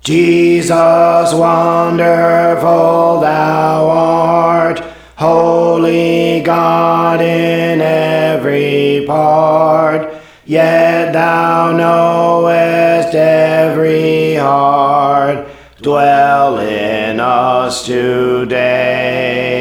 Jesus, wonderful thou art, holy God in every part, yet thou knowest every heart. Dwell in us today.